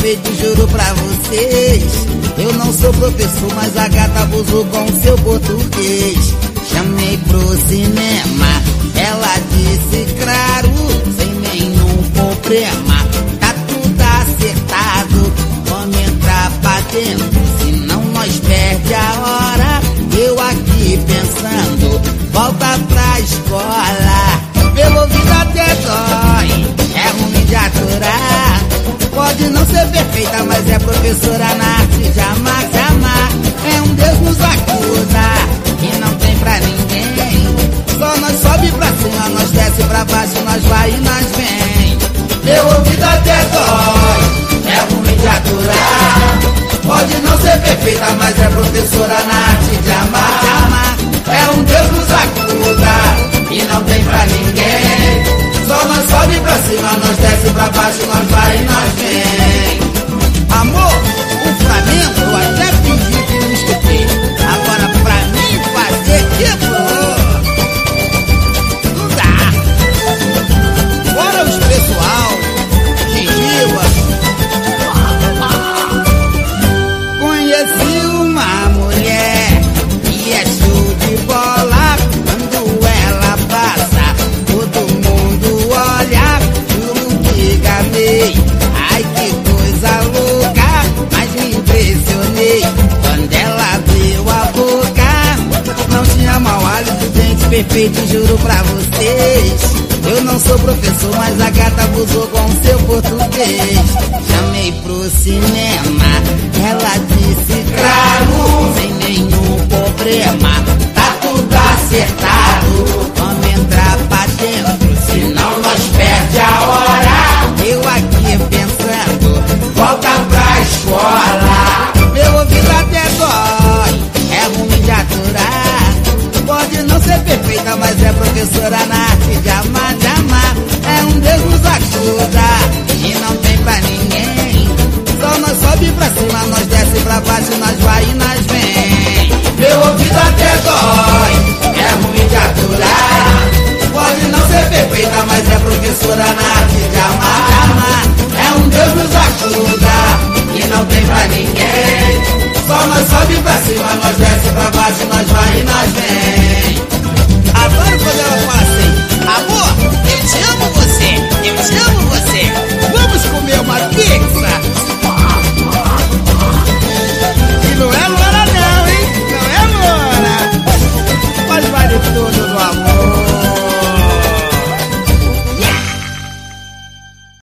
perfeito, juro pra vocês. Eu não sou professor, mas a gata abusou com seu português. Chamei pro cinema, ela disse claro, sem nenhum problema. Tá tudo acertado, vamos entrar pra dentro, senão nós perde a hora. Eu aqui pensando, volta pra escola. Pelo ouvido até dói, é ruim de aturar. Pode não ser perfeita, mas é professora na arte de amar, de amar. É um Deus nos acuda, e não tem pra ninguém. Só nós sobe pra cima, nós desce pra baixo, nós vai e nós vem. Meu ouvido até dói, é ruim de aturar. Pode não ser perfeita, mas é professora na arte de amar, de amar. É um Deus nos acuda, e não tem pra ninguém. Só nós sobe pra cima, nós desce pra baixo, nós vai e nós vem. Amor, o Flamengo eu até fingi que não escutei. Agora pra mim fazer tipo, não dá. Bora os pessoal, gengiva. Conheci uma mulher e é show de bola. Quando ela passa, todo mundo olha. Juro que gamei, ai que coisa louca. Mas me impressionei quando ela abriu a boca. Não tinha mau hálito, dente perfeito, juro pra vocês. Eu não sou professor, mas a gata abusou com seu português. Chamei pro cinema, ela disse claro, sem nenhum problema. Tá tudo acertado, vamos entrar pra dentro, senão nós perde a hora. Eu aqui pensando, volta pra escola. Meu ouvido até dói, é ruim de aturar. Pode não ser perfeita, mas é professora na arte de amar, de amar. É um Deus nos ajuda, e não tem pra ninguém. Só nós sobe pra cima, nós desce pra baixo, nós vai e nós vem. Meu ouvido até dói, é ruim de aturar. Pode não ser perfeita, mas é professora na arte de amar, de amar. É um Deus nos ajuda, e não tem pra ninguém. Só nós sobe pra cima, nós desce pra baixo, nós vai e nós vem.